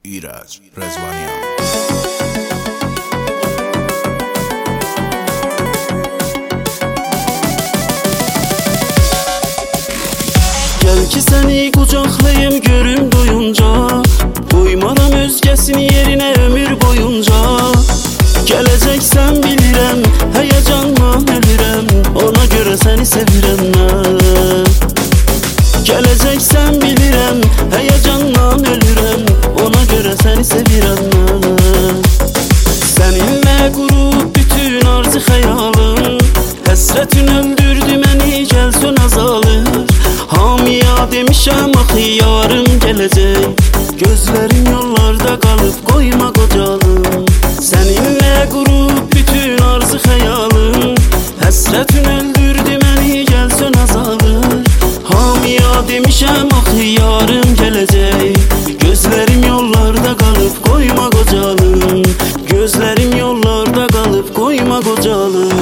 İrəz Rəzvanyan. Gel ki seni kucaklayım görüm doyunca, koymaram özgesini yerine ömür boyunca. Geleceksen bilirəm, heyecanla ölürəm, ona göre seni sevirəm mən. Geleceksen bilirəm, heyecanla ölürəm, ona göre seni sevirəm mən. Seninle kurup bütün arzu hayalım, həsrətin öldürdü məni, gəlsən azalır. Hamiya demişəm axı yarım gələcək, gözlərim yollarda qalıb qoyma qocalım. Seninle kurup bütün arzu hayalım, həsrətin öldürdü məni, gəlsən azalır. Hamiya demişəm axı yarım gələcək, gözlərim yollarda qalıb qoyma qocalım. Gözlərim yollarda qalıb qoyma qocalım.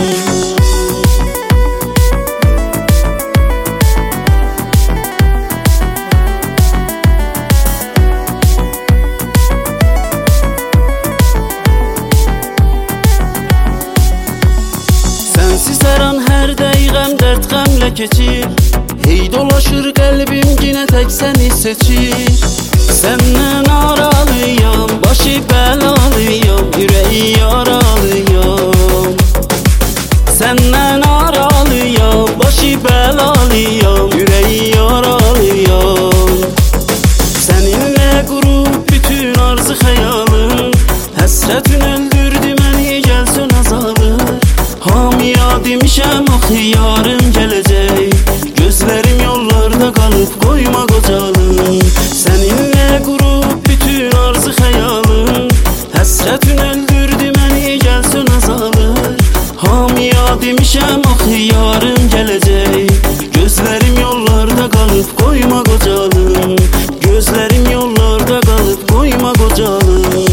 Sensiz hər an hər dəqiqəm dərd qəmlə keçir, hey dolaşır qəlbim yenə tək səni seçir. Səndən aralıyam, başı bəlalıyam, ürəyi yaralıyam. Səndən aralıyam, başı bəlalıyam, ürəyi yaralıyam. Seninle kurup bütün arzu hayalım, həsrətin öldürdü məni, gəlsən azalır. Hamiya demişəm axı yarım gələcək, gözlərim yollarda qalıb qoyma qocalım. Seninle kurup bütün arzu hayalım, həsrətin öldürdü məni, gəlsən azalır. Hamiya demişəm axı yarım gələcək, gözlərim yollarda qalıb qoyma qocalım. Gözlərim yollarda qalıb qoyma qocalım.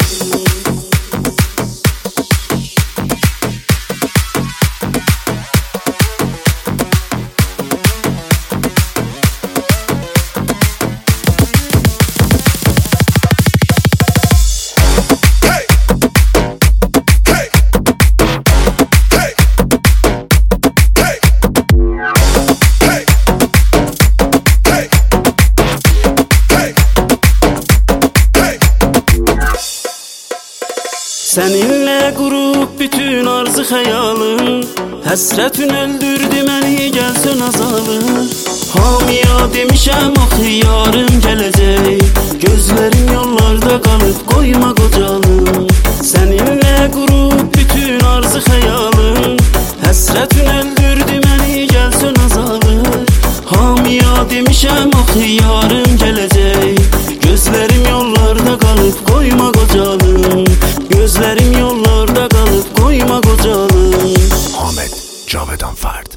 Seninle kurup bütün arzu hayalım, həsrətin öldürdü məni, gəlsən azalır. Hamiya demişəm axı yarım gələcək, gözlərim yollarda qalıb qoyma qocalım. Seninle kurup bütün arzu hayalım, həsrətin öldürdü məni, gəlsən azalır. Hamiya demişəm axı yarım gələcək, gözlərim yollarda qalıb qoyma qocalım. Gözlərim yollarda qalıb qoyma qocalım. Ahmet Cavedan Ferd.